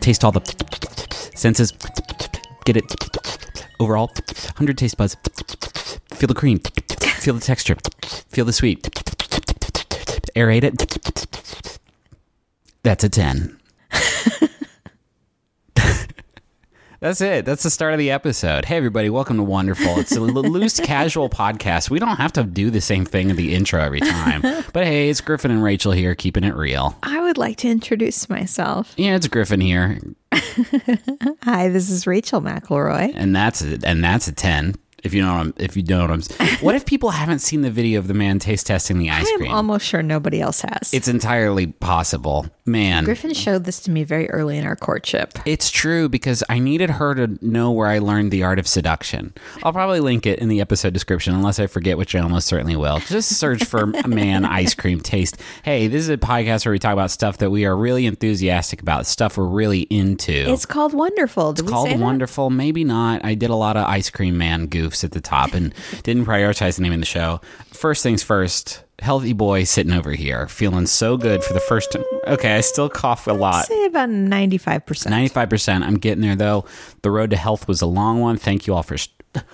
taste all the senses, get it overall, 100 taste buds, feel the cream, feel the texture, feel the sweet, aerate it. That's a 10. That's it. That's the start of the episode. Hey, everybody. Welcome to Wonderful. It's a loose, casual podcast. We don't have to do the same thing in the intro every time. But hey, it's Griffin and Rachel here, keeping it real. I would like to introduce myself. Yeah, it's Griffin here. Hi, this is Rachel McElroy. And that's a 10. If you know what I'm saying. What if people haven't seen the video of the man taste testing the ice cream? I'm almost sure nobody else has. It's entirely possible. Man. Griffin showed this to me very early in our courtship. It's true because I needed her to know where I learned the art of seduction. I'll probably link it in the episode description unless I forget, which I almost certainly will. Just search for man ice cream taste. Hey, this is a podcast where we talk about stuff that we are really enthusiastic about, stuff we're really into. It's called Wonderful. It's called Wonderful. Maybe not. I did a lot of ice cream man goofs at the top and didn't prioritize the name of the show. First things first. Healthy boy sitting over here, feeling so good for the first time. Okay, I still cough a lot. I'd say about 95%. 95%. I'm getting there, though. The road to health was a long one. Thank you all for...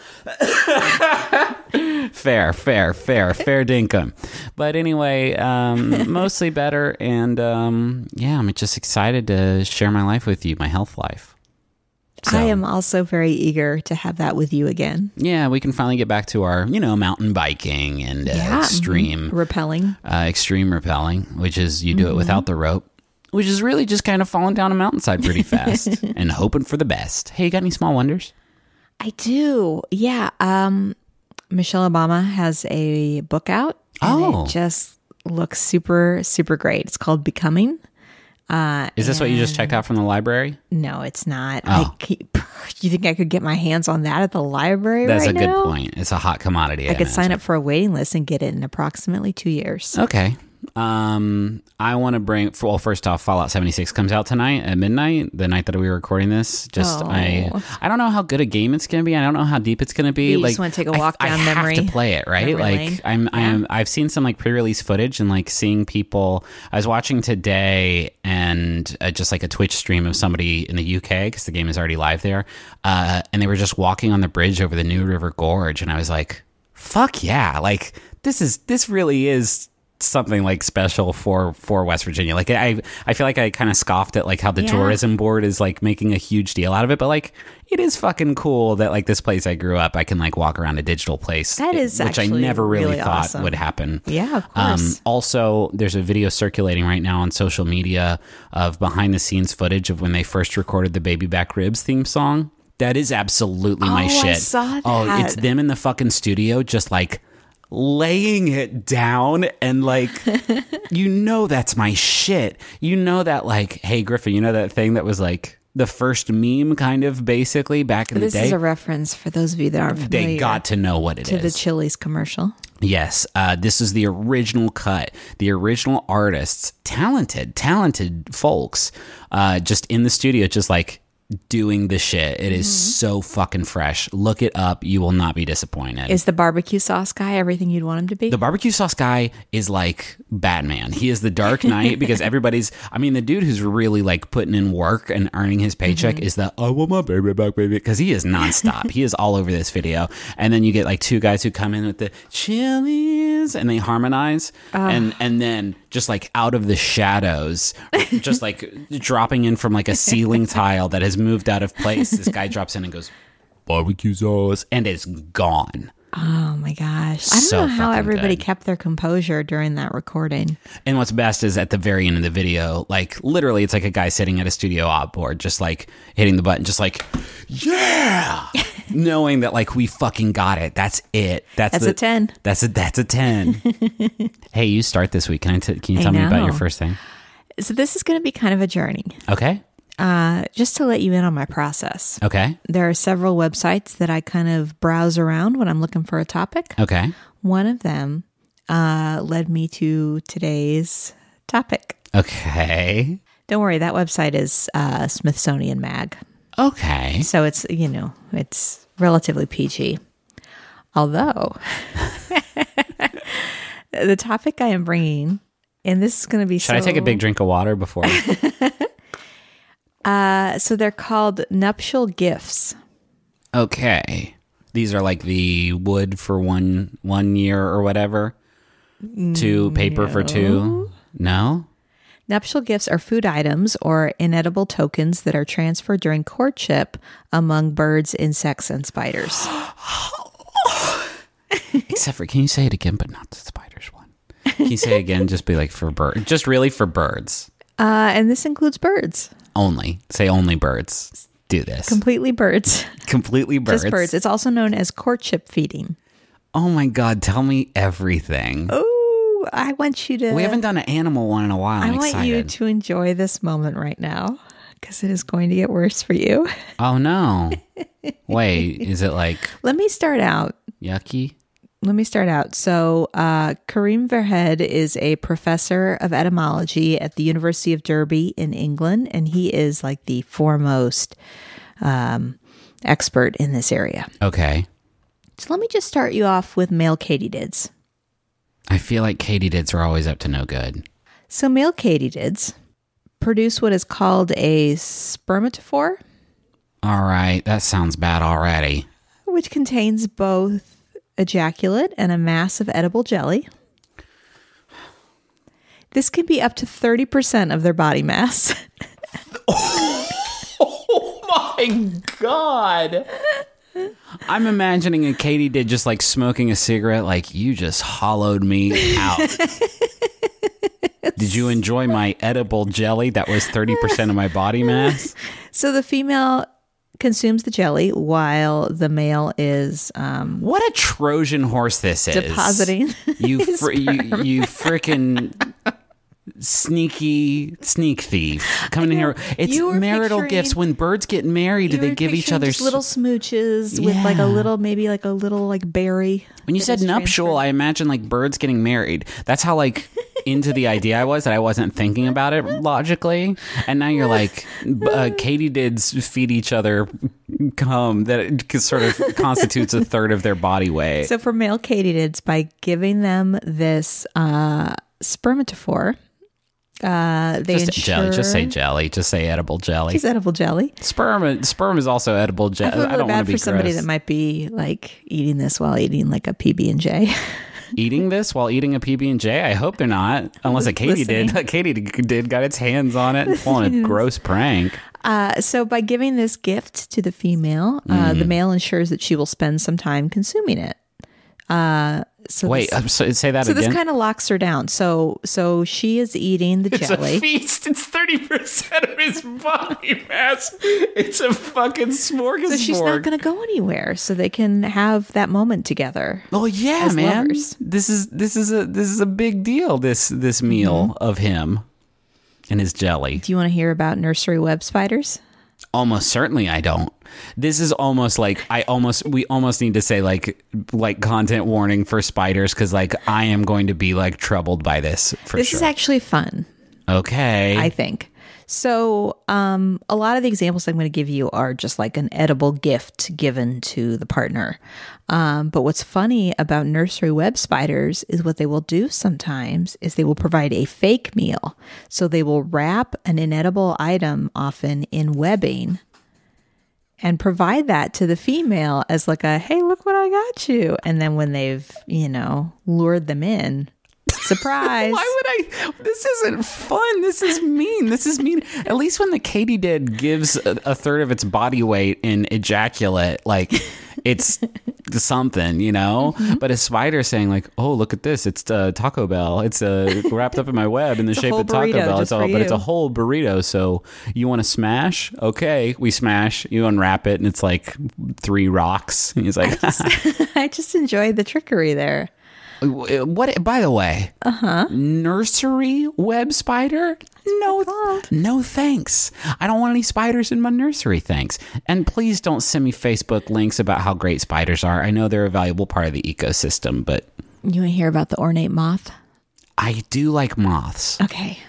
Fair dinkum. But anyway, mostly better. And yeah, I'm just excited to share my life with you, my health life. So, I am also very eager to have that with you again. Yeah, we can finally get back to our, mountain biking and extreme rappelling. Extreme rappelling, which is you do it without the rope, which is really just kind of falling down a mountainside pretty fast and hoping for the best. Hey, you got any small wonders? I do. Yeah. Michelle Obama has a book out. And it just looks super, super great. It's called Becoming. Is this what you just checked out from the library? No, it's not. Oh. You think I could get my hands on that at the library That's right now? That's a good point. It's a hot commodity. I could sign up for a waiting list and get it in approximately 2 years. Okay. I want to bring, first off, Fallout 76 comes out tonight at midnight, the night that we were recording this. I don't know how good a game it's going to be. I don't know how deep it's going to be. You just want to take a walk down memory. I have to play it, right? I've seen some pre-release footage and seeing people. I was watching today and just a Twitch stream of somebody in the UK because the game is already live there, and they were just walking on the bridge over the New River Gorge, and I was like, "Fuck yeah!" This really is something special for West Virginia. I feel like I kind of scoffed at how the tourism board is making a huge deal out of it, but it is fucking cool that this place I grew up, I can walk around a digital place. That is which I never really thought awesome. would happen. Yeah, of course. Also, there's a video circulating right now on social media of behind the scenes footage of when they first recorded the Baby Back Ribs theme song. That is absolutely my shit. I saw that. Oh, it's them in the fucking studio just laying it down and that's my shit. That hey Griffin, that thing that was the first meme kind of basically back in the day. This is a reference for those of you that aren't familiar. They got to know what it is. To the Chili's commercial. Yes, this is the original cut. The original artists, talented folks, just in the studio, just doing the shit. It is so fucking fresh. Look it up. You will not be disappointed. Is the barbecue sauce guy everything you'd want him to be? The barbecue sauce guy is Batman. He is the Dark Knight because the dude who's really putting in work and earning his paycheck is I want my baby back, baby, because he is nonstop. He is all over this video. And then you get two guys who come in with the Chili's and they harmonize and then just out of the shadows, just dropping in from a ceiling tile that has moved out of place. This guy drops in and goes, barbecue sauce, and is gone. Oh my gosh. I don't know how everybody kept their composure during that recording. And what's best is at the very end of the video, literally it's a guy sitting at a studio op board, just hitting the button, just yeah, knowing that we fucking got it. That's it. That's a 10. That's a 10. Hey, you start this week. Can you tell me about your first thing? So this is going to be kind of a journey. Okay. Just to let you in on my process. Okay. There are several websites that I kind of browse around when I'm looking for a topic. Okay. One of them led me to today's topic. Okay. Don't worry, that website is Smithsonian Mag. Okay. So it's, it's relatively PG. Although, the topic I am bringing, and this is going to be Should I take a big drink of water before? So they're called nuptial gifts. Okay. These are like the wood for one year or whatever? To paper for two? No? Nuptial gifts are food items or inedible tokens that are transferred during courtship among birds, insects, and spiders. Except for, can you say it again, but not the spiders one? Can you say it again? Just be like for birds. Just really for birds. And this includes birds. Only. Say only birds. Do this. Completely birds. Completely birds. Just birds. It's also known as courtship feeding. Oh my God. Tell me everything. Oh, I want you to... We haven't done an animal one in a while. I'm excited. I want you to enjoy this moment right now because it is going to get worse for you. Oh no. Wait, is it like... Let me start out. Yucky? Let me start out. So, Karim Verheed is a professor of etymology at the University of Derby in England, and he is like the foremost expert in this area. Okay. So let me just start you off with male katydids. I feel like katydids are always up to no good. So male katydids produce what is called a spermatophore. All right, that sounds bad already. Which contains both ejaculate and a mass of edible jelly. This can be up to 30% of their body mass. Oh my God. I'm imagining a katydid just like smoking a cigarette, like, you just hollowed me out. Did you enjoy my edible jelly that was 30% of my body mass? So the female consumes the jelly while the male is what a Trojan horse this is. Depositing you freaking sneak thief coming in here. It's marital gifts. When birds get married, do they give each other little smooches with like a little like berry? When you said nuptial, I imagine like birds getting married. That's how like into the idea I was, that I wasn't thinking about it logically. And now you're like, katydids feed each other cum that it sort of constitutes a third of their body weight. So for male katydids, by giving them this spermatophore, just say jelly. Just say edible jelly. Just edible jelly. Sperm is also edible jelly. I feel really bad for somebody that might be like eating this while eating like a PB&J. Eating this while eating a PB&J? I hope they're not. Unless a katydid got its hands on it and pulling a gross prank. So by giving this gift to the female, the male ensures that she will spend some time consuming it. Say that again. So this kind of locks her down. So she is eating the jelly. It's a feast. It's 30% of his body mass. It's a fucking smorgasbord. So she's not going to go anywhere. So they can have that moment together. Oh yeah, man. Lovers. This is a big deal. This meal of him and his jelly. Do you want to hear about nursery web spiders? Almost certainly I don't. This is almost like we almost need to say like content warning for spiders, because like I am going to be like troubled by this for sure. This is actually fun. Okay. I think. So a lot of the examples I'm going to give you are just like an edible gift given to the partner. But what's funny about nursery web spiders is what they will do sometimes is they will provide a fake meal. So they will wrap an inedible item often in webbing and provide that to the female as like a, hey, look what I got you. And then when they've, lured them in, surprise. Why would I? This isn't fun. This is mean. At least when the katydid gives a third of its body weight in ejaculate, like it's something, Mm-hmm. But a spider saying like, oh, look at this. It's Taco Bell. It's wrapped up in my web in the shape of Taco Bell. But it's a whole burrito. So you want to smash? Okay, we smash. You unwrap it and it's like 3 rocks. And he's like, I just enjoyed the trickery there. What? By the way, nursery web spider? No, thanks. I don't want any spiders in my nursery, thanks. And please don't send me Facebook links about how great spiders are. I know they're a valuable part of the ecosystem, but you want to hear about the ornate moth? I do like moths. Okay.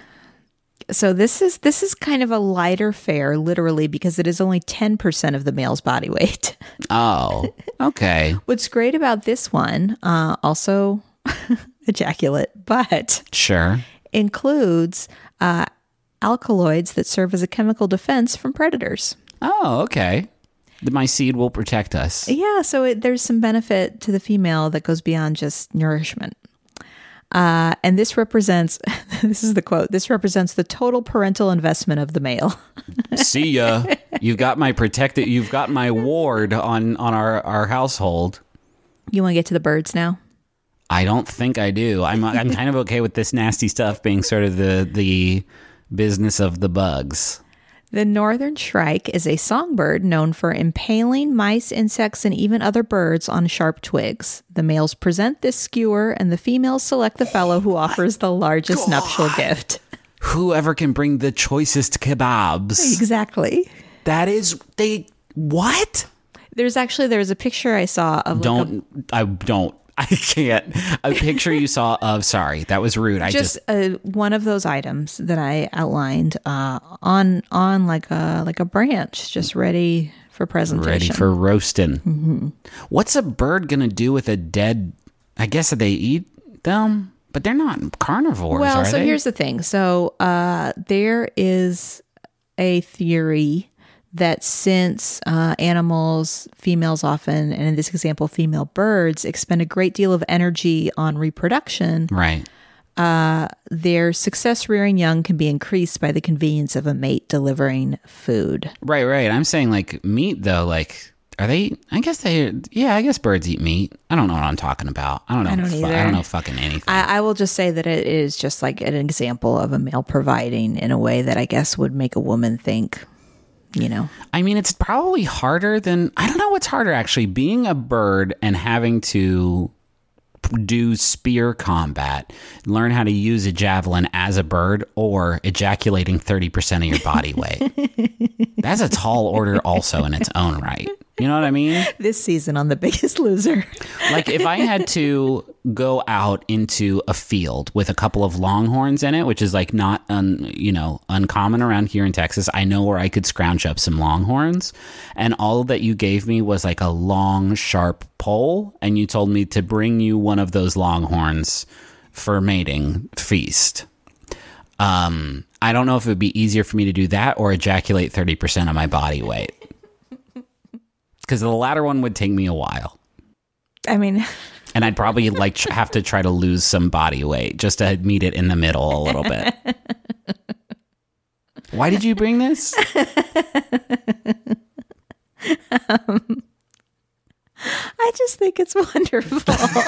So this is kind of a lighter fare, literally, because it is only 10% of the male's body weight. Oh, okay. What's great about this one, also ejaculate, but sure, includes alkaloids that serve as a chemical defense from predators. Oh, okay. My seed will protect us. Yeah, so there's some benefit to the female that goes beyond just nourishment. And this represents, this is the quote, this represents the total parental investment of the male. See ya. You've got my ward on our household. You want to get to the birds now? I don't think I do. I'm kind of okay with this nasty stuff being sort of the business of the bugs. The northern shrike is a songbird known for impaling mice, insects, and even other birds on sharp twigs. The males present this skewer, and the females select the fellow who offers the largest nuptial gift. Whoever can bring the choicest kebabs. Exactly. That is, what? There's a picture I saw of I can't. A picture you saw of, sorry, that was rude. One of those items that I outlined on like a branch, just ready for presentation. Ready for roasting. Mm-hmm. What's a bird going to do with a dead, I guess they eat them, but they're not carnivores, well, are so they? Here's the thing. So there is a theory that since animals, females often, and in this example, female birds, expend a great deal of energy on reproduction, right? Their success rearing young can be increased by the convenience of a mate delivering food. Right. I'm saying like meat though, like are they? I guess birds eat meat. I don't know what I'm talking about. I don't know. I don't know fucking anything. I will just say that it is just like an example of a male providing in a way that I guess would make a woman think. I mean, it's probably harder than, I don't know what's harder actually, being a bird and having to do spear combat, learn how to use a javelin as a bird, or ejaculating 30% of your body weight. That's a tall order also in its own right. You know what I mean? This season on The Biggest Loser. Like if I had to go out into a field with a couple of longhorns in it, which is like not uncommon around here in Texas, I know where I could scrounge up some longhorns, and all that you gave me was like a long sharp pole, and you told me to bring you one of those longhorns for mating feast. I don't know if it would be easier for me to do that or ejaculate 30% of my body weight. Because the latter one would take me a while. I mean... And I'd probably have to try to lose some body weight just to meet it in the middle a little bit. Why did you bring this? I just think it's wonderful.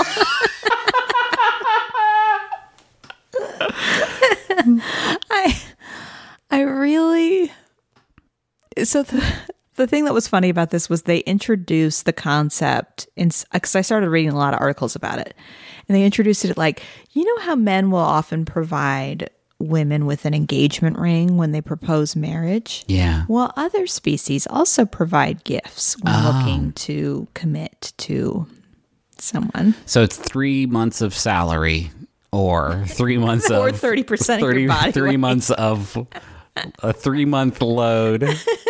I really... So the thing that was funny about this was they introduced the concept, because I started reading a lot of articles about it, and they introduced it like, how men will often provide women with an engagement ring when they propose marriage? Yeah. Well, other species also provide gifts when looking to commit to someone. So it's 3 months of salary or 3 months or of... 30% of your body 3 months of... A 3-month load.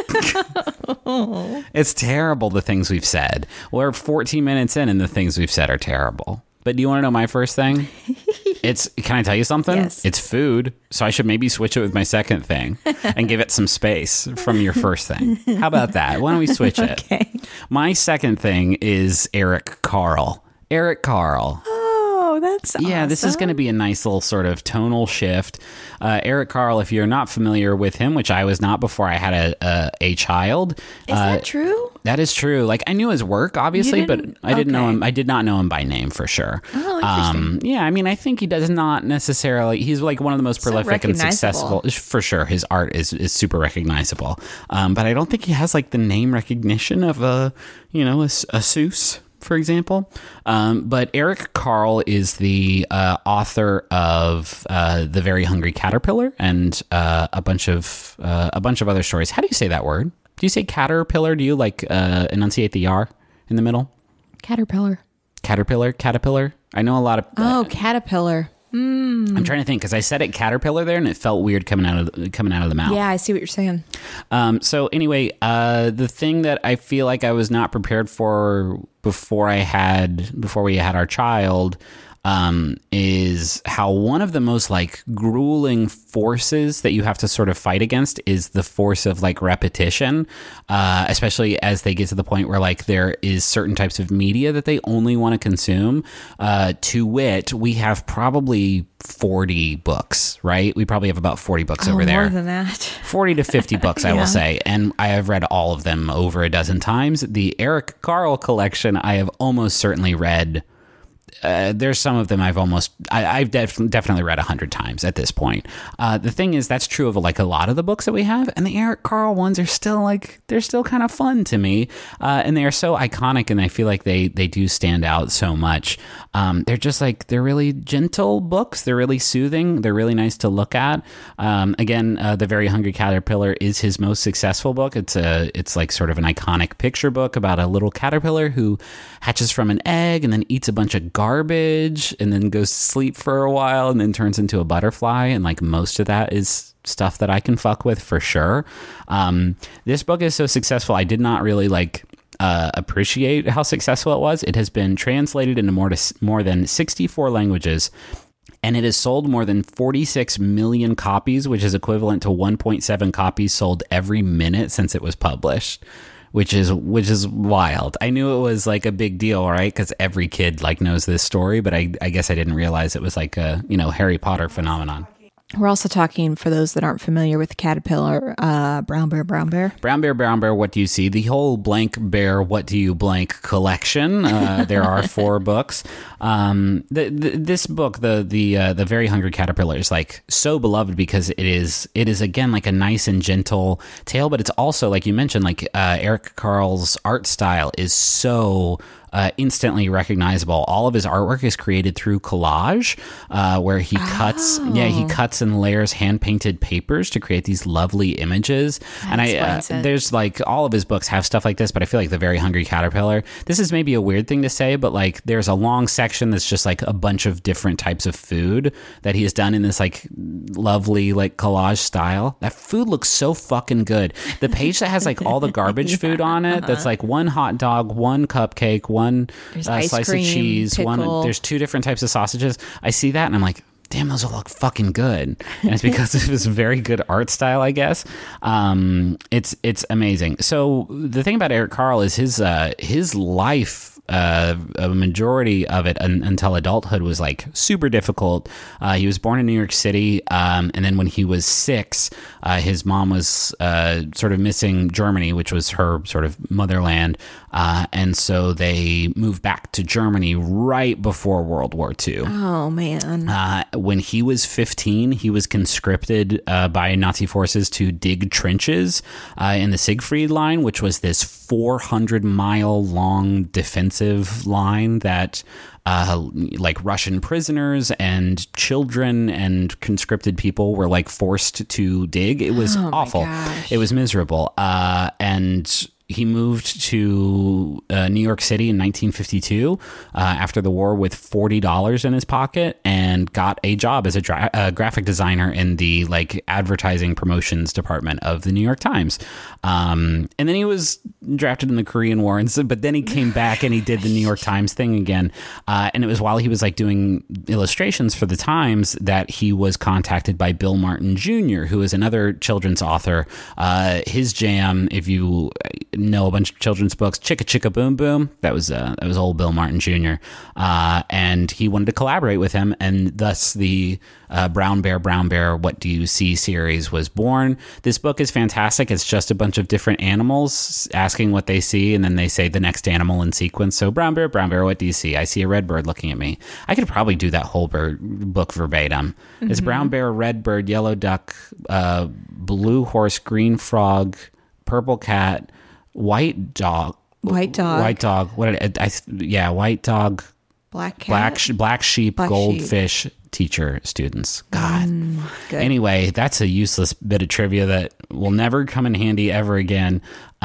It's terrible, the things we've said. We're 14 minutes in and the things we've said are terrible. But do you want to know my first thing? Can I tell you something? Yes. It's food. So I should maybe switch it with my second thing and give it some space from your first thing. How about that? Why don't we switch it? Okay. My second thing is Eric Carle. Eric Carle. Oh, that's awesome. Yeah, this is going to be a nice little sort of tonal shift. Eric Carle, if you're not familiar with him, which I was not before I had a child. Is that true? That is true. Like I knew his work, obviously, but I didn't know him. I did not know him by name for sure. Oh, interesting. Yeah, I mean, I think he does not necessarily. He's like one of the most prolific and successful. For sure, his art is super recognizable. But I don't think he has like the name recognition of a Seuss, for example. But Eric Carle is the author of The Very Hungry Caterpillar and a bunch of other stories. How do you say that word? Do you say caterpillar? Do you like enunciate the R in the middle? Caterpillar. Caterpillar. I know a lot of... caterpillar. I'm trying to think because I said it caterpillar there and it felt weird coming out of the mouth. Yeah, I see what you're saying. So anyway, the thing that I feel like I was not prepared for before we had our child is how one of the most like grueling forces that you have to sort of fight against is the force of like repetition, especially as they get to the point where like there is certain types of media that they only want to consume. To wit, we have probably 40 books, right? We probably have about 40 books over there. More than that. 40 to 50 books, I will say. And I have read all of them over a dozen times. The Eric Carle collection, I have almost certainly read. There's some of them I've definitely read 100 times at this point. The thing is, that's true of like a lot of the books that we have, and the Eric Carle ones are still like, they're still kind of fun to me, and they are so iconic, and I feel like they do stand out so much. They're just like, they're really gentle books. They're really soothing. They're really nice to look at. Again, The Very Hungry Caterpillar is his most successful book. It's like sort of an iconic picture book about a little caterpillar who hatches from an egg and then eats a bunch of garbage and then goes to sleep for a while and then turns into a butterfly. And like most of that is stuff that I can fuck with for sure. This book is so successful. I did not really like appreciate how successful it was. It has been translated into more than 64 languages, and it has sold more than 46 million copies, which is equivalent to 1.7 copies sold every minute since it was published. Which is wild. I knew it was like a big deal, right? Because every kid like knows this story, but I guess I didn't realize it was like a Harry Potter phenomenon. We're also talking, for those that aren't familiar with the caterpillar, Brown Bear, Brown Bear. Brown Bear, Brown Bear, What Do You See? The whole Blank Bear, What Do You Blank collection. There are 4 books. This book, the Very Hungry Caterpillar, is like so beloved because it is again like a nice and gentle tale, but it's also, like you mentioned, like Eric Carle's art style is so instantly recognizable. All of his artwork is created through collage, where he cuts and layers hand-painted papers to create these lovely images. There's like, all of his books have stuff like this, but I feel like The Very Hungry Caterpillar, this is maybe a weird thing to say, but like there's a long section that's just like a bunch of different types of food that he has done in this like lovely like collage style. That food looks so fucking good. The page that has like all the garbage food on it, that's like one hot dog, one cupcake, one slice of cheese, there's 2 different types of sausages. I see that and I'm like, damn, those will look fucking good. And it's because of his very good art style, I guess. It's amazing. So the thing about Eric Carle is his life, a majority of it until adulthood, was like super difficult. He was born in New York City, and then when he was 6, his mom was sort of missing Germany, which was her sort of motherland, and so they moved back to Germany right before World War II. Oh man! When he was 15, he was conscripted by Nazi forces to dig trenches in the Siegfried Line, which was this 400-mile long defensive line that like Russian prisoners and children and conscripted people were like forced to dig. It was awful. It was miserable. And he moved to New York City in 1952 after the war with $40 in his pocket and got a job as a graphic designer in the like advertising promotions department of the New York Times. And then he was drafted in the Korean War, but then he came back and he did the New York Times thing again. And it was while he was like doing illustrations for the Times that he was contacted by Bill Martin Jr., who is another children's author. His jam, if you know a bunch of children's books, Chicka Chicka Boom Boom, that was old Bill Martin Jr. And he wanted to collaborate with him, and thus the Brown Bear, What Do You See series was born. This book is fantastic. It's just a bunch of different animals asking what they see, and then they say the next animal in sequence. So Brown Bear, what do you see? I see a red bird looking at me. I could probably do that whole book verbatim. Mm-hmm. It's brown bear, red bird, yellow duck, blue horse, green frog, purple cat, white dog. White dog. What did white dog. Black cat. Black sheep, goldfish, teacher, students. God. Good. Anyway, that's a useless bit of trivia that will never come in handy ever again.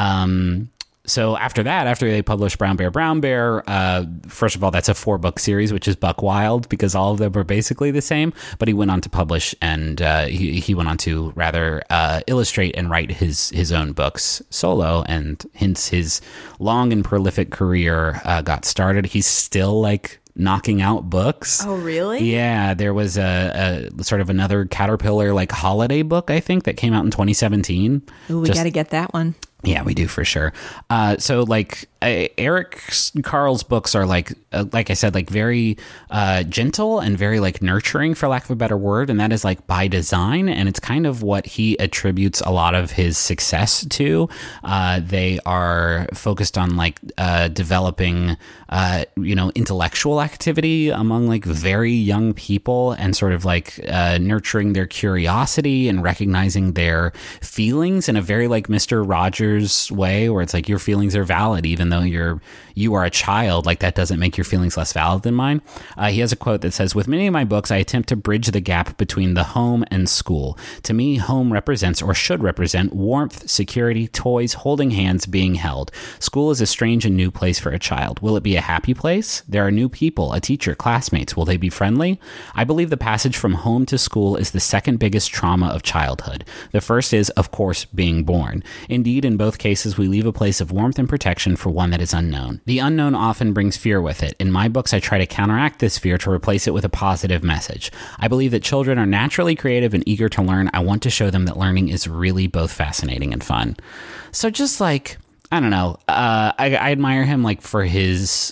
So after they published Brown Bear, first of all, that's a 4-book series, which is buck wild because all of them are basically the same. But he went on to publish and he went on to rather illustrate and write his own books solo, and hence his long and prolific career got started. He's still like knocking out books. Oh, really? Yeah, there was a sort of another Caterpillar like holiday book, I think, that came out in 2017. Ooh, we got to get that one. Yeah, we do for sure. So like Eric Carle's books are like I said, like very gentle and very like nurturing, for lack of a better word. And that is like by design. And it's kind of what he attributes a lot of his success to. They are focused on like developing, intellectual activity among like very young people and sort of like nurturing their curiosity and recognizing their feelings in a very like Mr. Rogers way, where it's like your feelings are valid even though you are a child. Like that doesn't make your feelings less valid than mine. He has a quote that says, "With many of my books, I attempt to bridge the gap between the home and school. To me, home represents or should represent warmth, security, toys, holding hands, being held. School is a strange and new place for a child. Will it be a happy place? There are new people, a teacher, classmates. Will they be friendly? I believe the passage from home to school is the second biggest trauma of childhood. The first is, of course, being born. Indeed, in both cases, we leave a place of warmth and protection for one that is unknown. The unknown often brings fear with it. In my books, I try to counteract this fear to replace it with a positive message. I believe that children are naturally creative and eager to learn. I want to show them that learning is really both fascinating and fun." So just like, I don't know, I admire him like for his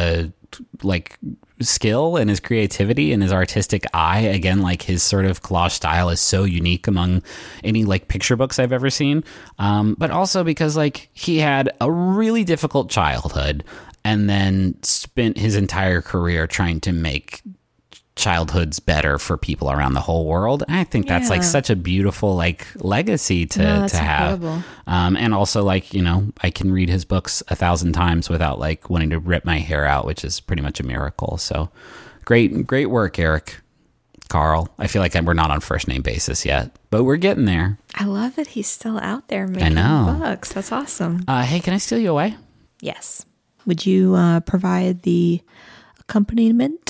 like skill and his creativity and his artistic eye. Again, like his sort of collage style is so unique among any like picture books I've ever seen. But also because like he had a really difficult childhood and then spent his entire career trying to make childhoods better for people around the whole world. I think that's like such a beautiful like legacy to have. And also like, I can read his books 1,000 times without like wanting to rip my hair out, which is pretty much a miracle. So great work, Eric Carle. I feel like we're not on first name basis yet, but we're getting there. I love that he's still out there making books. That's awesome. Hey, can I steal you away? Yes. Would you provide the accompaniment?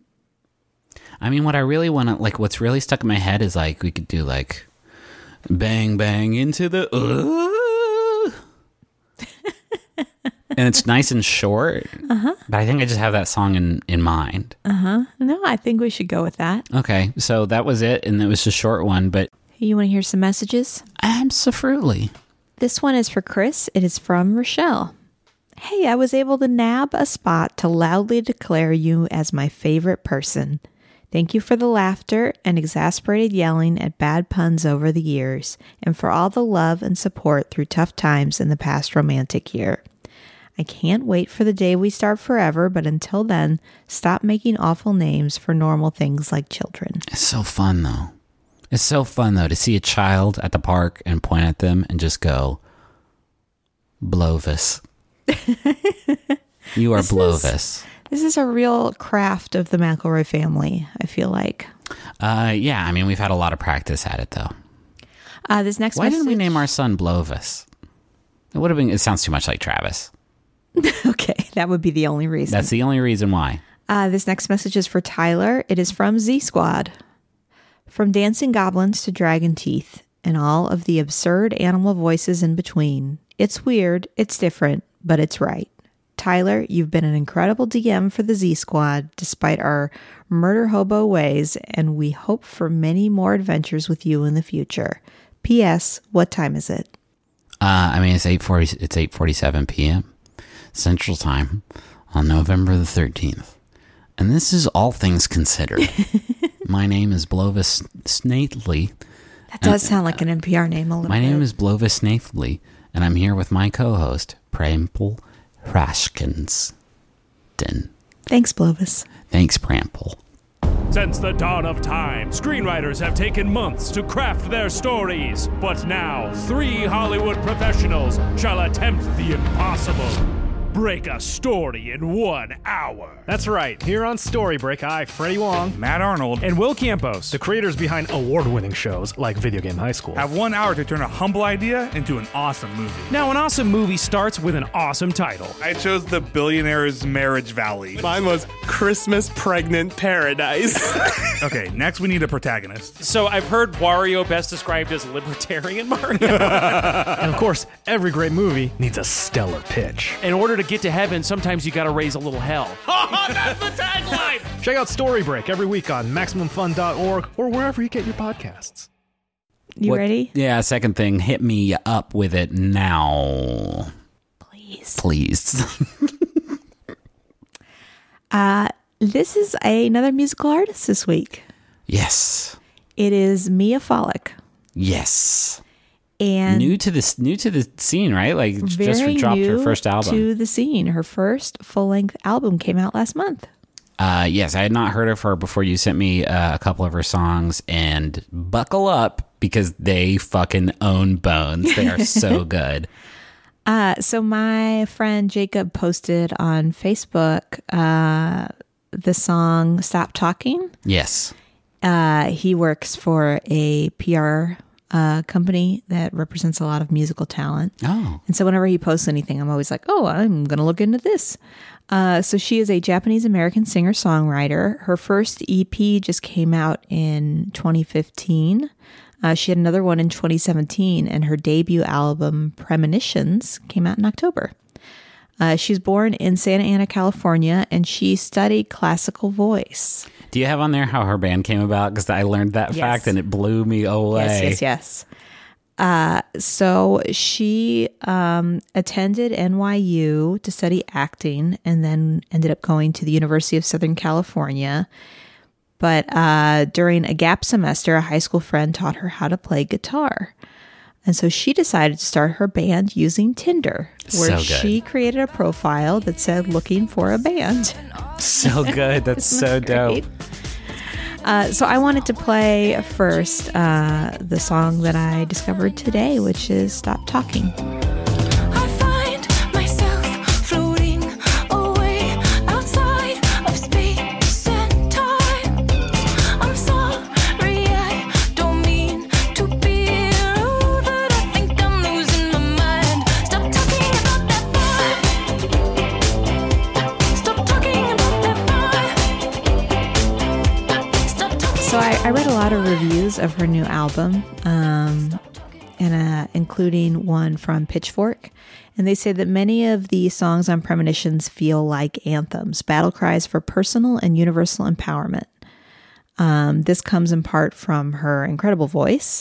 I mean, what I really want to, like, what's really stuck in my head is, like, we could do, like, bang, bang into the, and it's nice and short, but I think I just have that song in mind. No, I think we should go with that. Okay, so that was it, and it was a short one, but... You want to hear some messages? Absolutely. This one is for Chris. It is from Rochelle. Hey, I was able to nab a spot to loudly declare you as my favorite person. Thank you for the laughter and exasperated yelling at bad puns over the years, and for all the love and support through tough times in the past romantic year. I can't wait for the day we start forever, but until then, stop making awful names for normal things like children. It's so fun, though. It's so fun, though, to see a child at the park and point at them and just go, Blovis. You are Blovis. This is a real craft of the McElroy family, I feel like. Yeah, I mean, we've had a lot of practice at it, though. This next Why message... didn't we name our son Blovis? It would have been... It sounds too much like Travis. Okay, that would be the only reason. That's the only reason why. This next message is for Tyler. It is from Z Squad. From dancing goblins to dragon teeth and all of the absurd animal voices in between. It's weird, it's different, but it's right. Tyler, you've been an incredible DM for the Z Squad, despite our murder hobo ways, and we hope for many more adventures with you in the future. P.S. What time is it? I mean, it's 8:47 p.m. Central Time on November the 13th. And this is All Things Considered. My name is Blovis Snathley. That does sound like an NPR name a little bit. My name is Blovis Snathley, and I'm here with my co-host, Prample Rashkins. Thanks, Blovis. Thanks, Prample. Since the dawn of time, screenwriters have taken months to craft their stories. But now, 3 Hollywood professionals shall attempt the impossible. Break a story in 1 hour. That's right. Here on Story Break, I, Freddie Wong, Matt Arnold, and Will Campos, the creators behind award-winning shows like Video Game High School, have 1 hour to turn a humble idea into an awesome movie. Now, an awesome movie starts with an awesome title. I chose The Billionaire's Marriage Valley. Mine was Christmas Pregnant Paradise. Okay, next we need a protagonist. So I've heard Wario best described as libertarian Mario. and of course, every great movie needs a stellar pitch. In order to get to heaven, sometimes you got to raise a little hell. That's the tagline. Check out Story Break every week on MaximumFun.org or wherever you get your podcasts. You ready? Yeah, second thing. Hit me up with it now. Please. This is another musical artist this week. Yes. It is Mia Folick. Yes. And new to the scene, right? Like just dropped her first album. To the scene. Her first full-length album came out last month. Yes, I had not heard of her before you sent me a couple of her songs, and buckle up because they fucking own Bones. They are so good. So my friend Jacob posted on Facebook the song Stop Talking. Yes. He works for a PR company that represents a lot of musical talent. Oh. And so whenever he posts anything, I'm always like, oh, I'm going to look into this. So she is a Japanese-American singer-songwriter. Her first EP just came out in 2015. She had another one in 2017, and her debut album, Premonitions, came out in October. She's born in Santa Ana, California, and she studied classical voice. Do you have on there how her band came about? Because I learned that fact and it blew me away. Yes. So she attended NYU to study acting and then ended up going to the University of Southern California. But during a gap semester, a high school friend taught her how to play guitar. And so she decided to start her band using Tinder, where she created a profile that said, looking for a band. So good. That's so dope. So I wanted to play first the song that I discovered today, which is Stop Talking. I read a lot of reviews of her new album, including one from Pitchfork, and they say that many of the songs on Premonitions feel like anthems, battle cries for personal and universal empowerment. This comes in part from her incredible voice,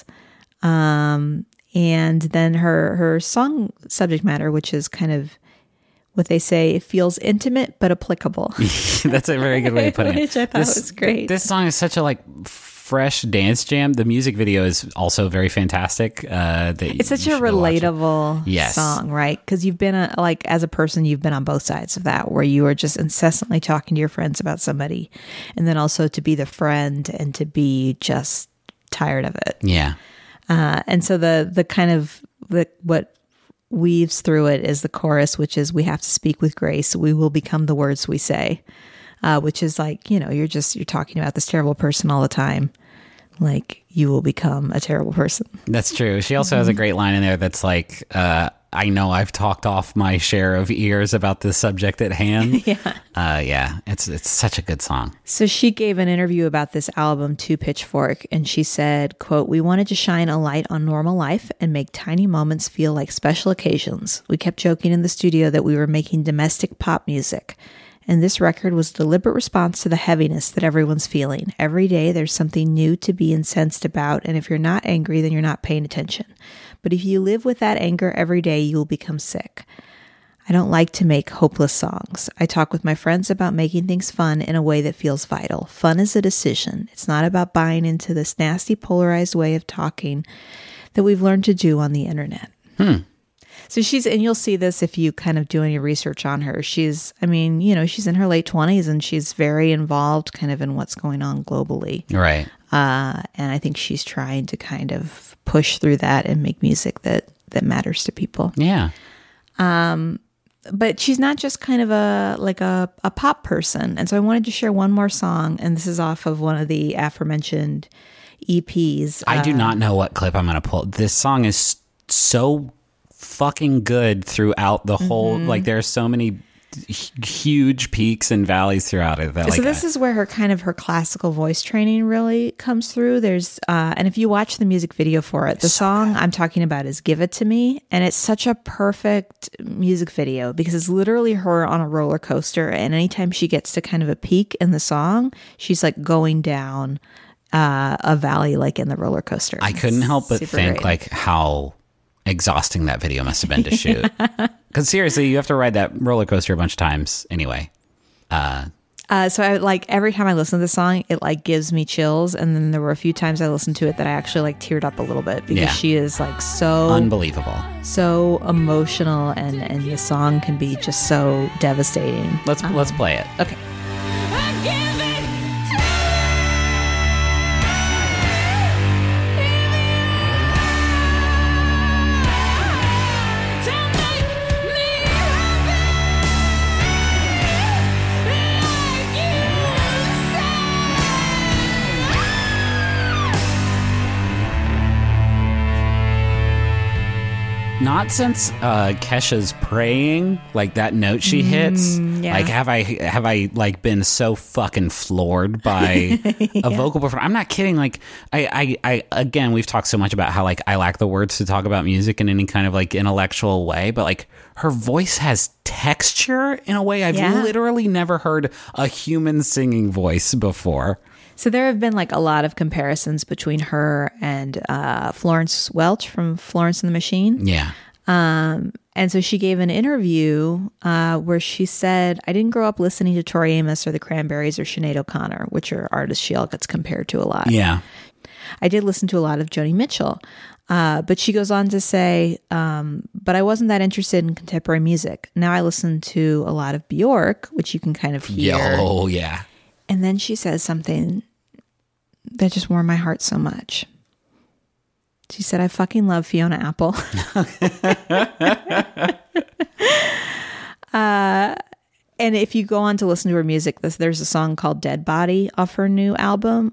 and then her song subject matter, which is kind of what they say, it feels intimate but applicable. That's a very good way of putting it. Which I thought was great. This song is such a fresh dance jam. The music video is also very fantastic. It's such a relatable song, right? Because you've been as a person, you've been on both sides of that, where you are just incessantly talking to your friends about somebody, and then also to be the friend and to be just tired of it. Yeah. And so the kind of what weaves through it is the chorus, which is, we have to speak with grace. We will become the words we say, which is you're talking about this terrible person all the time. Like, you will become a terrible person. That's true. She also has a great line in there that's like, I know I've talked off my share of ears about this subject at hand. Yeah. It's such a good song. So she gave an interview about this album to Pitchfork, and she said, quote, "We wanted to shine a light on normal life and make tiny moments feel like special occasions. We kept joking in the studio that we were making domestic pop music. And this record was a deliberate response to the heaviness that everyone's feeling. Every day there's something new to be incensed about, and if you're not angry, then you're not paying attention. But if you live with that anger every day, you will become sick. I don't like to make hopeless songs. I talk with my friends about making things fun in a way that feels vital. Fun is a decision. It's not about buying into this nasty, polarized way of talking that we've learned to do on the internet." So and you'll see this if you kind of do any research on her. She's in her late 20s, and she's very involved kind of in what's going on globally. Right. And I think she's trying to kind of push through that and make music that matters to people. Yeah. But she's not just kind of a pop person. And so I wanted to share one more song, and this is off of one of the aforementioned EPs. I do not know what clip I'm going to pull. This song is so fucking good throughout the whole, there are so many huge peaks and valleys throughout it. So this is where her classical voice training really comes through. There's and if you watch the music video for it, the song I'm talking about is "Give It to Me," and it's such a perfect music video because it's literally her on a roller coaster, and anytime she gets to kind of a peak in the song, she's like going down a valley like in the roller coaster. I couldn't help but think great. like how exhausting that video must have been to shoot. Because seriously, you have to ride that roller coaster a bunch of times anyway. So I like every time I listen to the song, it like gives me chills. And then there were a few times I listened to it that I actually like teared up a little bit because she is like so unbelievable, so emotional, and the song can be just so devastating. Let's play it. Okay. Not since Kesha's praying, like that note she hits. Yeah. Like have I like been so fucking floored by a vocal performance? I'm not kidding. Like I again, we've talked so much about how like I lack the words to talk about music in any kind of like intellectual way, but like her voice has texture in a way I've literally never heard a human singing voice before. So there have been like a lot of comparisons between her and Florence Welch from Florence and the Machine. Yeah. And so she gave an interview where she said, I didn't grow up listening to Tori Amos or the Cranberries or Sinead O'Connor, which are artists she all gets compared to a lot. Yeah. I did listen to a lot of Joni Mitchell. But she goes on to say, but I wasn't that interested in contemporary music. Now I listen to a lot of Bjork, which you can kind of hear. Oh, yeah. And then she says something that just warmed my heart so much. She said, I fucking love Fiona Apple. And if you go on to listen to her music, there's a song called Dead Body off her new album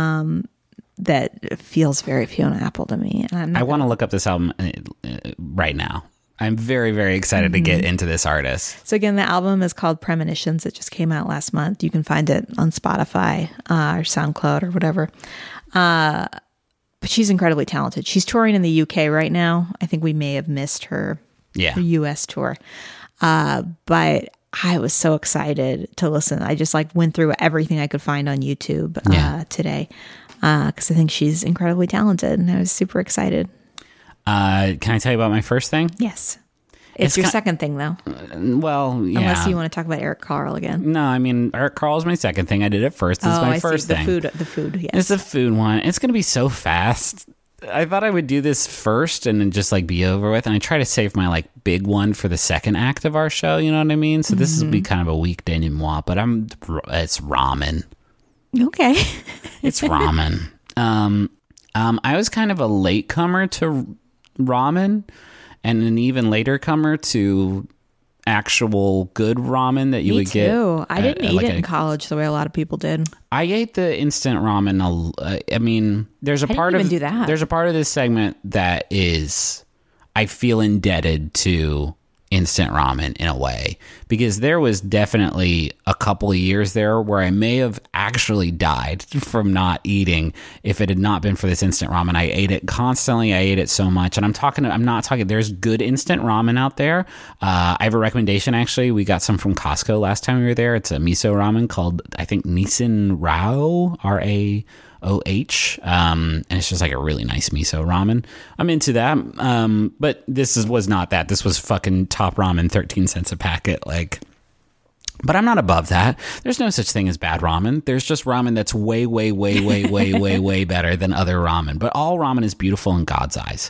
that feels very Fiona Apple to me. I want to look up this album right now. I'm very, very excited to get into this artist. So again, the album is called Premonitions. It just came out last month. You can find it on Spotify or SoundCloud or whatever. But she's incredibly talented. She's touring in the UK right now. I think we may have missed her US tour. But I was so excited to listen. I just like went through everything I could find on YouTube today because I think she's incredibly talented, and I was super excited. Can I tell you about my first thing? Yes. It's your second thing, though. Well, yeah. Unless you want to talk about Eric Carle again. No, I mean, Eric Carle's my second thing. I did it first. This is my first thing. The food, yes. It's the food one. It's going to be so fast. I thought I would do this first and then just like be over with. And I try to save my like big one for the second act of our show. You know what I mean? So this will be kind of a week denouement, but it's ramen. Okay. It's ramen. I was kind of a latecomer to ramen, and an even later comer to actual good ramen that you would get. I didn't eat it in college the way a lot of people did. I ate the instant ramen. I mean, there's a part of this segment that is, I feel indebted to instant ramen in a way, because there was definitely a couple of years there where I may have actually died from not eating if it had not been for this instant ramen. I ate it constantly. I ate it so much. And I'm not talking, there's good instant ramen out there. I have a recommendation, actually. We got some from Costco last time we were there. It's a miso ramen called, I think, Nissin Rao, RAOH. And it's just like a really nice miso ramen. I'm into that. But this was not that. This was fucking top ramen, 13 cents a packet. Like, but I'm not above that. There's no such thing as bad ramen. There's just ramen that's way, way, way, way, way, way, way better than other ramen. But all ramen is beautiful in God's eyes.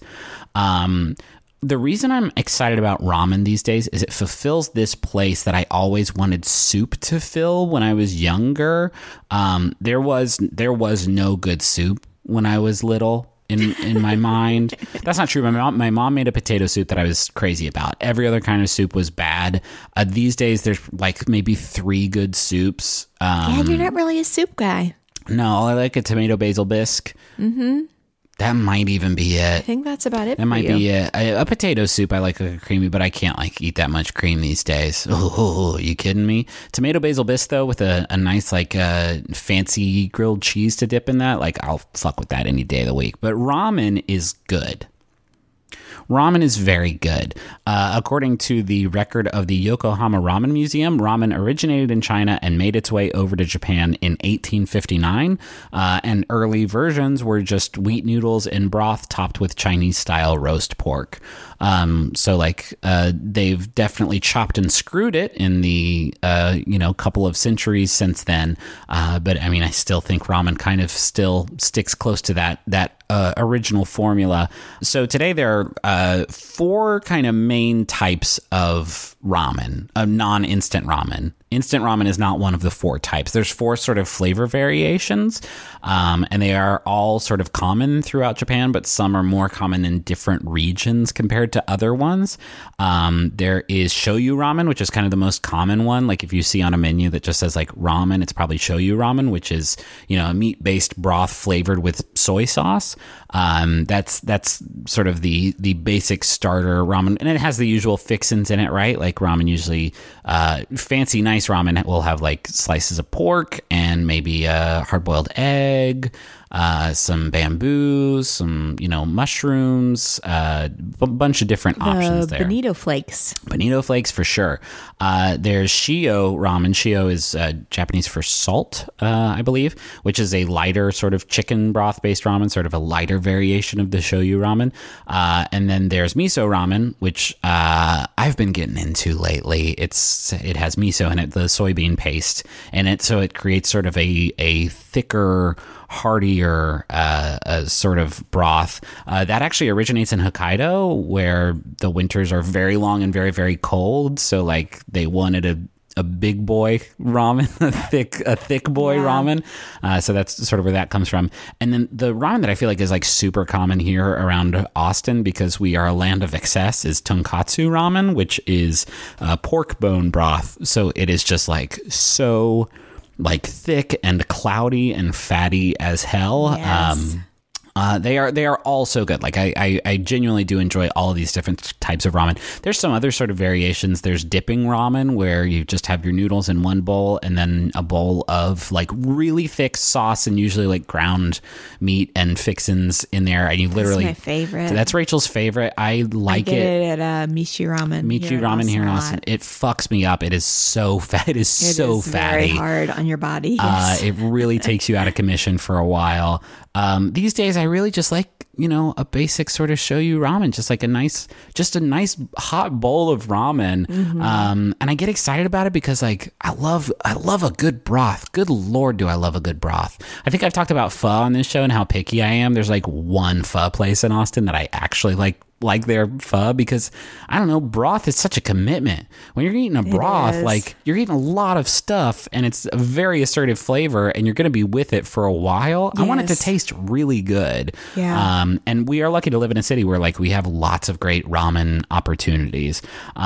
The reason I'm excited about ramen these days is it fulfills this place that I always wanted soup to fill when I was younger. There was no good soup when I was little in my mind. That's not true. My mom made a potato soup that I was crazy about. Every other kind of soup was bad. These days there's like maybe 3 good soups. You're not really a soup guy. No, I like a tomato basil bisque. Mm-hmm. That might even be it. I think that's about it. That might be it. A potato soup, I like a creamy, but I can't like eat that much cream these days. Oh, you kidding me? Tomato basil bisque though, with a nice like fancy grilled cheese to dip in that. Like I'll fuck with that any day of the week. But ramen is good. Ramen is very good. According to the record of the Yokohama Ramen Museum, ramen originated in China and made its way over to Japan in 1859. And early versions were just wheat noodles in broth topped with Chinese-style roast pork. So they've definitely chopped and screwed it in the couple of centuries since then. But I mean, I still think ramen kind of still sticks close to that original formula. So today there are 4 kind of main types of ramen, non-instant ramen. Instant ramen is not one of the 4 types. There's 4 sort of flavor variations, and they are all sort of common throughout Japan, but some are more common in different regions compared to other ones. There is shoyu ramen, which is kind of the most common one. Like if you see on a menu that just says like ramen, it's probably shoyu ramen, which is, a meat-based broth flavored with soy sauce. That's sort of the basic starter ramen, and it has the usual fixins in it, right? Like ramen usually, fancy, nice ramen will have like slices of pork and maybe a hard-boiled egg, some bamboo, some mushrooms, a bunch of different options there. Bonito flakes for sure. There's shio ramen. Shio is Japanese for salt, I believe, which is a lighter sort of chicken broth based ramen, sort of a lighter variation of the shoyu ramen. And then there's miso ramen, which I've been getting into lately. It has miso in it, the soybean paste in it, so it creates sort of a thicker, heartier sort of broth that actually originates in Hokkaido, where the winters are very long and very, very cold. So like they wanted a big boy ramen, a thick boy ramen. So that's sort of where that comes from. And then the ramen that I feel like is like super common here around Austin, because we are a land of excess, is tonkatsu ramen, which is pork bone broth. So it is just like so like thick and cloudy and fatty as hell. Yes. They are all so good. Like I genuinely do enjoy all of these different types of ramen. There's some other sort of variations. There's dipping ramen, where you just have your noodles in one bowl and then a bowl of like really thick sauce and usually like ground meat and fixins in there. And you literally, that's my favorite. That's Rachel's favorite. I like it at Michi Ramen. Michi Ramen here in Austin. It fucks me up. It is so fat. It is so fatty. Very hard on your body. Yes. It really takes you out of commission for a while. These days, I really just like, a basic sort of shoyu ramen, just like a nice hot bowl of ramen. Mm-hmm. And I get excited about it because like, I love a good broth. Good Lord, do I love a good broth. I think I've talked about pho on this show and how picky I am. There's like one pho place in Austin that I actually like their pho, because I don't know, broth is such a commitment. When you're eating a broth, like you're eating a lot of stuff and it's a very assertive flavor and you're going to be with it for a while. Yes. I want it to taste really good. Yeah. And we are lucky to live in a city where like we have lots of great ramen opportunities.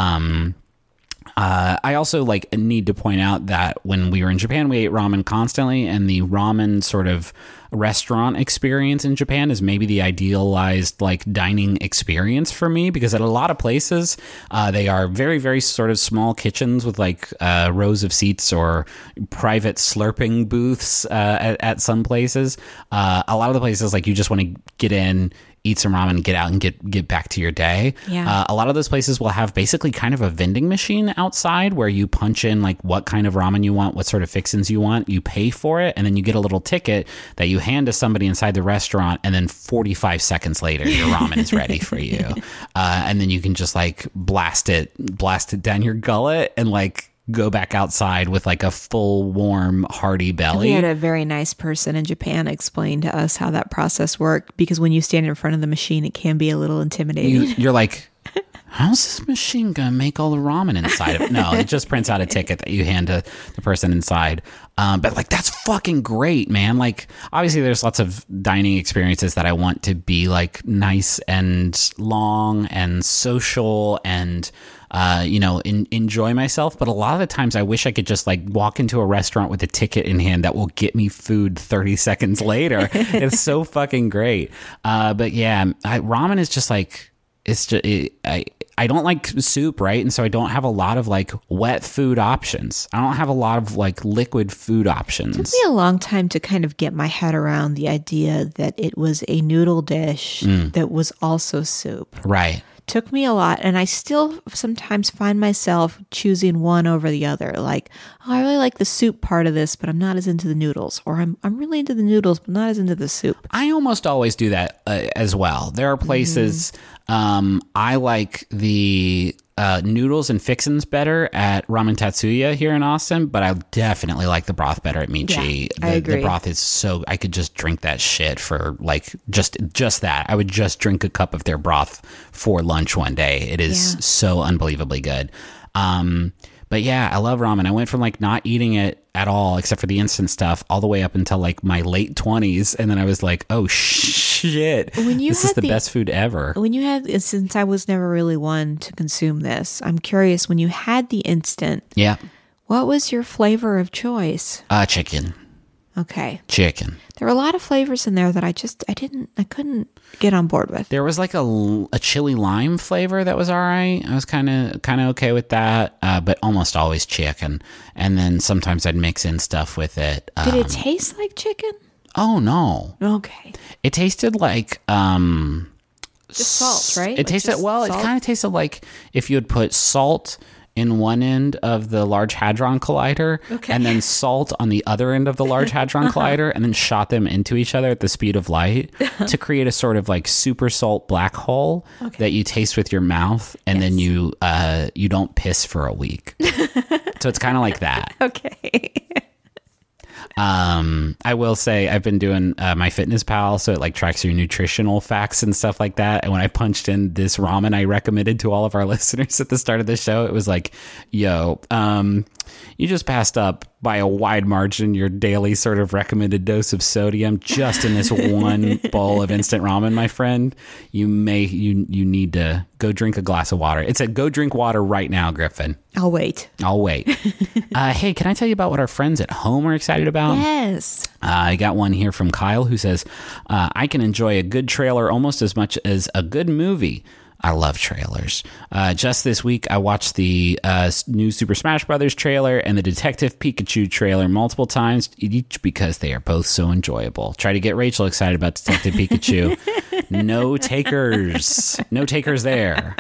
I also like need to point out that when we were in Japan, we ate ramen constantly, and the ramen sort of restaurant experience in Japan is maybe the idealized like dining experience for me, because at a lot of places they are very, very sort of small kitchens with like rows of seats or private slurping booths at some places. A lot of the places, like, you just want to get in, eat some ramen, get out and get back to your day. Yeah. A lot of those places will have basically kind of a vending machine outside where you punch in like what kind of ramen you want, what sort of fixins you want, you pay for it, and then you get a little ticket that you hand to somebody inside the restaurant, and then 45 seconds later your ramen is ready for you. And then you can just like blast it down your gullet and like go back outside with like a full, warm, hearty belly. We had a very nice person in Japan explain to us how that process worked, because when you stand in front of the machine, it can be a little intimidating. You're like, how's this machine gonna make all the ramen inside of it? No, it just prints out a ticket that you hand to the person inside. But like, that's fucking great, man. Like, obviously there's lots of dining experiences that I want to be like nice and long and social and enjoy myself. But a lot of the times I wish I could just like walk into a restaurant with a ticket in hand that will get me food 30 seconds later. It's so fucking great. But yeah, ramen is just like, it's just, I don't like soup, right? And so I don't have a lot of like wet food options. I don't have a lot of like liquid food options. It took me a long time to kind of get my head around the idea that it was a noodle dish that was also soup. Right. Took me a lot, and I still sometimes find myself choosing one over the other. Like, oh, I really like the soup part of this, but I'm not as into the noodles. Or I'm really into the noodles, but not as into the soup. I almost always do that as well. There are places I like the noodles and fixins better at Ramen Tatsuya here in Austin, but I definitely like the broth better at Michi. Yeah, I agree. The broth is so, I could just drink that shit for like just that. I would just drink a cup of their broth for lunch one day. It is so unbelievably good. But yeah, I love ramen. I went from like not eating it at all, except for the instant stuff, all the way up until like my late 20s. And then I was like, oh shit, this is the best food ever. When you had, since I was never really one to consume this, I'm curious, when you had the instant, what was your flavor of choice? Chicken. Okay. Chicken. There were a lot of flavors in there that I couldn't get on board with. There was like a chili lime flavor that was all right. I was kind of okay with that, but almost always chicken. And then sometimes I'd mix in stuff with it. Did it taste like chicken? Oh, no. Okay. It tasted like... just salt, right? It tasted... Well, salt? It kind of tasted like if you had put salt in one end of the Large Hadron Collider, and then salt on the other end of the Large Hadron Collider, and then shot them into each other at the speed of light to create a sort of like super salt black hole that you taste with your mouth, and then you don't piss for a week. So it's kind of like that. Okay. I will say I've been doing MyFitnessPal, so it like tracks your nutritional facts and stuff like that. And when I punched in this ramen I recommended to all of our listeners at the start of the show, it was like, yo, you just passed up by a wide margin your daily sort of recommended dose of sodium just in this one bowl of instant ramen, my friend. You need to go drink a glass of water. It said go drink water right now, Griffin. I'll wait. Hey, can I tell you about what our friends at home are excited about? Yes. I got one here from Kyle who says, I can enjoy a good trailer almost as much as a good movie. I love trailers. Just this week, I watched the new Super Smash Brothers trailer and the Detective Pikachu trailer multiple times, each because they are both so enjoyable. Try to get Rachel excited about Detective Pikachu. No takers there.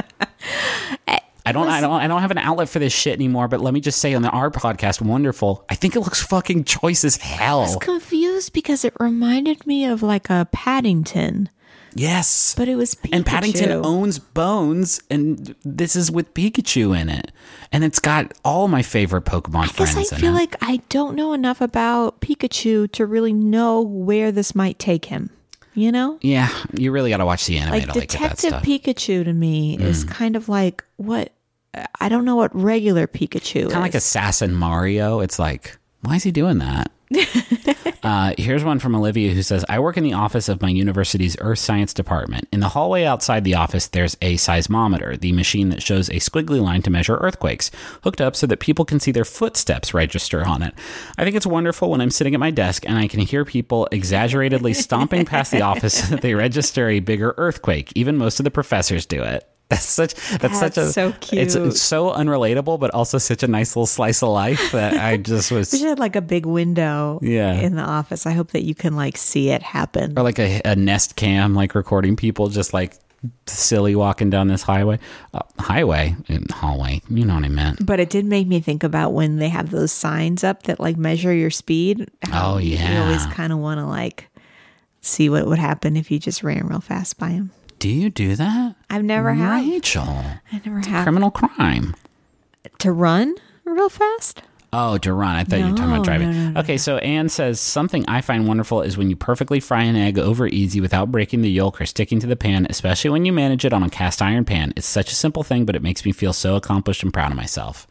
I don't have an outlet for this shit anymore, but let me just say on our podcast, Wonderful, I think it looks fucking choice as hell. I was confused because it reminded me of like a Paddington. Yes. But it was Pikachu. And Paddington owns Bones, and this is with Pikachu in it. And it's got all my favorite Pokemon friends in it. I feel like I don't know enough about Pikachu to really know where this might take him. You know? Yeah, you really got to watch the anime to get that stuff. Detective Pikachu to me is kind of like what... I don't know what regular Pikachu is. Kind of like Assassin Mario. It's like, why is he doing that? Here's one from Olivia who says, I work in the office of my university's earth science department. In the hallway outside the office, there's a seismometer, the machine that shows a squiggly line to measure earthquakes, hooked up so that people can see their footsteps register on it. I think it's wonderful when I'm sitting at my desk and I can hear people exaggeratedly stomping past the office so that they register a bigger earthquake. Even most of the professors do it. That's so cute. It's so unrelatable, but also such a nice little slice of life that I just was. We should have like a big window in the office. I hope that you can like see it happen. Or like a Nest Cam, like recording people just like silly walking down this hallway. You know what I meant. But it did make me think about when they have those signs up that like measure your speed. Oh yeah. You always kind of want to like see what would happen if you just ran real fast by them. Do you do that? I've never had. Rachel. I never have. It's a criminal crime. To run real fast? Oh, to run. I thought you were talking about driving. No. Okay, so Anne says, something I find wonderful is when you perfectly fry an egg over easy without breaking the yolk or sticking to the pan, especially when you manage it on a cast iron pan. It's such a simple thing, but it makes me feel so accomplished and proud of myself.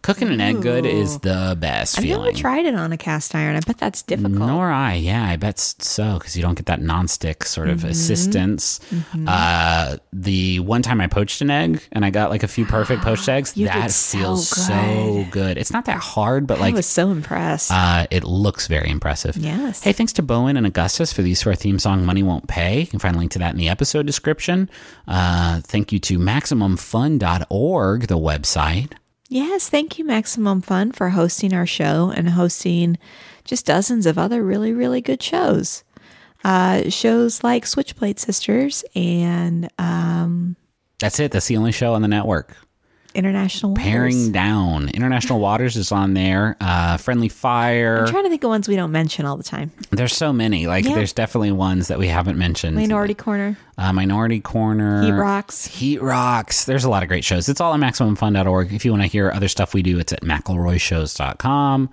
Cooking an egg good is the best I've feeling. never tried it on a cast iron. I bet that's difficult. Nor I. Yeah, I bet so, because you don't get that nonstick sort of assistance. The one time I poached an egg and I got like a few perfect poached eggs, You that did so feels so good. It's not that hard, but I like was so impressed. it looks very impressive. Yes. Hey, thanks to Bowen and Augustus for the use to our theme song, Money Won't Pay. You can find a link to that in the episode description. Thank you to MaximumFun.org, the website. Yes, thank you, Maximum Fun, for hosting our show and hosting just dozens of other really, really good shows. Shows like Switchblade Sisters and That's it. That's the only show on the network. International Waters. Paring Down. International Waters is on there. Friendly Fire. I'm trying to think of ones we don't mention all the time. There's so many. Like, Yeah. there's definitely ones that we haven't mentioned. Minority Corner. Minority Corner. Heat Rocks. Heat Rocks. There's a lot of great shows. It's all at MaximumFun.org. If you want to hear other stuff we do, it's at McElroyShows.com.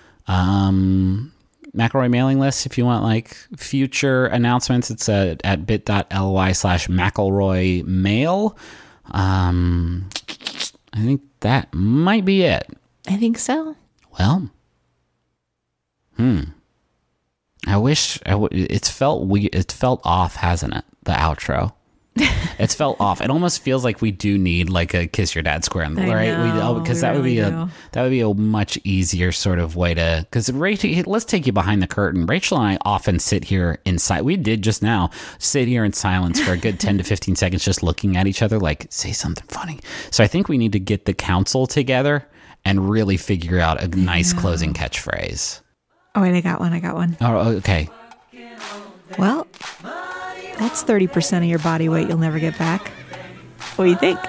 McElroy mailing list. If you want like future announcements, it's at bit.ly/McElroy mail. I think that might be it. I think so. Well, I wish it's felt weird. It felt off, hasn't it? The outro. It's felt off. It almost feels like we do need like a kiss your dad square on the right, because that would be a much easier sort of way to. Because let's take you behind the curtain. Rachel and I often sit here inside. We did just now sit here in silence for a good 10 to 15 seconds, just looking at each other, like say something funny. So I think we need to get the council together and really figure out a nice closing catchphrase. Oh, wait, I got one. Oh, okay. Well, that's 30% of your body weight you'll never get back. What do you think?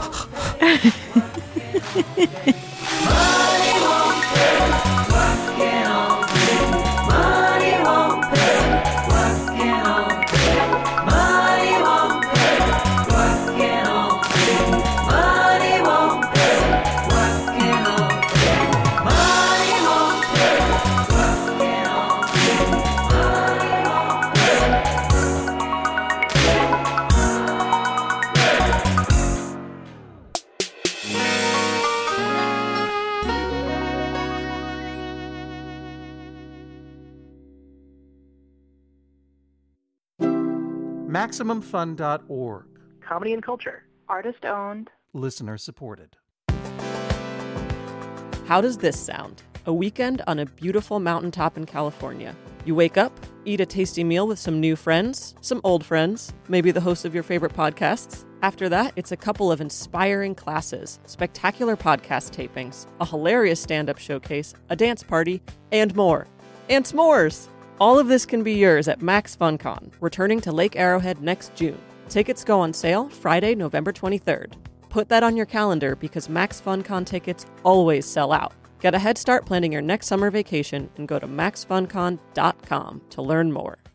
MaximumFun.org. Comedy and culture. Artist owned. Listener supported. How does this sound? A weekend on a beautiful mountaintop in California. You wake up, eat a tasty meal with some new friends, some old friends, maybe the host of your favorite podcasts. After that, it's a couple of inspiring classes, spectacular podcast tapings, a hilarious stand-up showcase, a dance party, and more. And s'mores! All of this can be yours at Max FunCon, returning to Lake Arrowhead next June. Tickets go on sale Friday, November 23rd. Put that on your calendar because Max FunCon tickets always sell out. Get a head start planning your next summer vacation and go to maxfuncon.com to learn more.